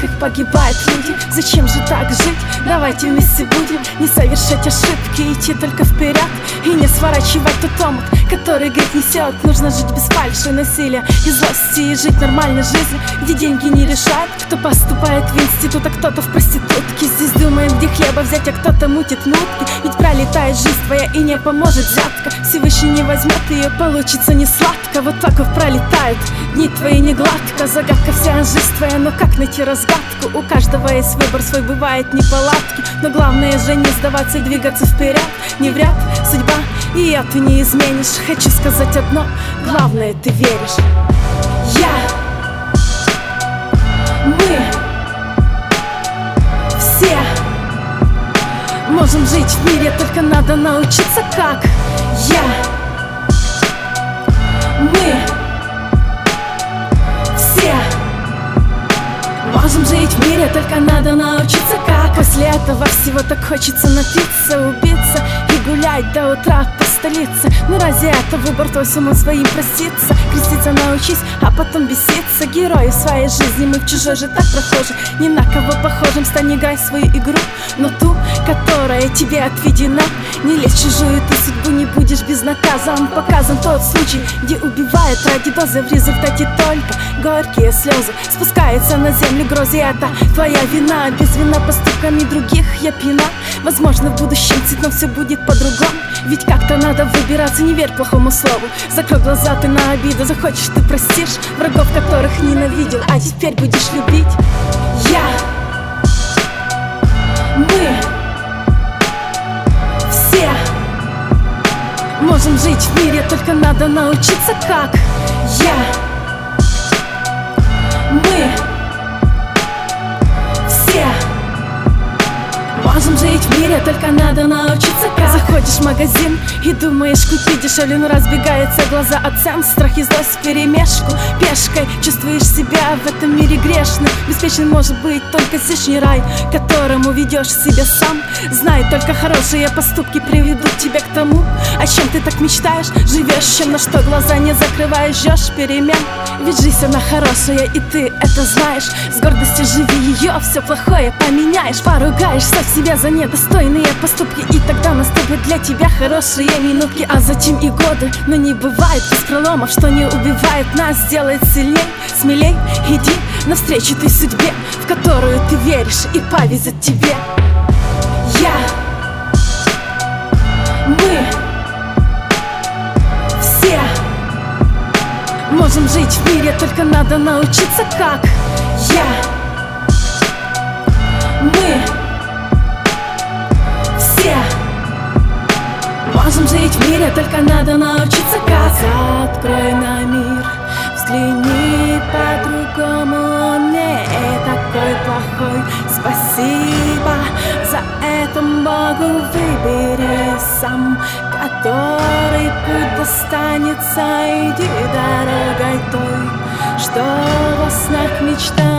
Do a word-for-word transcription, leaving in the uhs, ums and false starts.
как погибают люди. Зачем же так жить? Давайте вместе будем не совершать ошибки, идти только вперед и не сворачивать тот омут, который грех несет. Нужно жить без фальши, насилия и злости, и жить нормальной жизнью, где деньги не решают, кто поступает в институт, а кто-то в проститутке. Здесь думаем, где хлеба взять, а кто-то мутит мутки. Ведь пролетает жизнь твоя и не поможет взятка. Всевышний не возьмет ее, получится не сладко. Вот так вот пролетают дни твои не гладко. Загадка вся жизнь твоя, но как найти разгадку? У каждого есть выбор свой, бывает неполадки, но главное же не сдаваться и двигаться вперед. Не вряд судьба, и это не изменишь. Хочу сказать одно, главное ты веришь. Я, мы, все можем жить в мире, только надо научиться как. Я, мы, все можем жить в мире, только надо научиться как. После этого всего так хочется напиться, убиться и гулять до утра по столице. Ну разве это выбор твой, с умом своим проститься? Креститься научись, а потом беситься. Герои своей жизни, мы в чужой же так прохожи. Ни на кого похожим, стань, играй свою игру, но ту, которая тебе отведена. Не лезь в чужую ты судьбу, не будешь безнаказан. Показан тот случай, где убивают ради дозы, в результате только горькие слезы спускаются на землю грози. Это твоя вина, без вина поступками других я пьяна. Возможно, в будущем цветно все будет по-другому, ведь как-то надо выбираться, не верь плохому слову. Закрой глаза ты на обиду, захочешь ты простишь врагов, которых ненавидел, а теперь будешь любить. Я, мы, все можем жить в мире, только надо научиться как. Я, мы, все можем жить в мире, только надо научиться как. Заходишь в магазин и думаешь купить дешевле, но разбегаются глаза от цен. Страх и злость вперемешку, пешкой чувствуешь себя в этом мире грешным. Беспечным может быть только здешний рай, к которому ведешь себя сам. Знай, только хорошие поступки приведут тебя к тому, о чем ты так мечтаешь. Живешь, чем на что глаза не закрываешь, ждешь перемен. Ведь жизнь она хорошая, и ты это знаешь. С гордостью живи ее, все плохое поменяешь. Поругаешься в себя за недостойные поступки, и тогда наступят для тебя хорошие минутки, а затем и годы. Но не бывает без проломов, что не убивает нас, делает сильней, смелей. Иди навстречу ты судьбе, в которую ты веришь, и повезет тебе. Я, мы, все можем жить в мире, только надо научиться как. Я, мы, все можем жить в мире, только надо научиться как. Открой на мир, взгляни по-другому, он не такой плохой. Спасибо за это Богу, выбери сам, который путь достанется. Иди дорогой той, что во снах мечтаешь.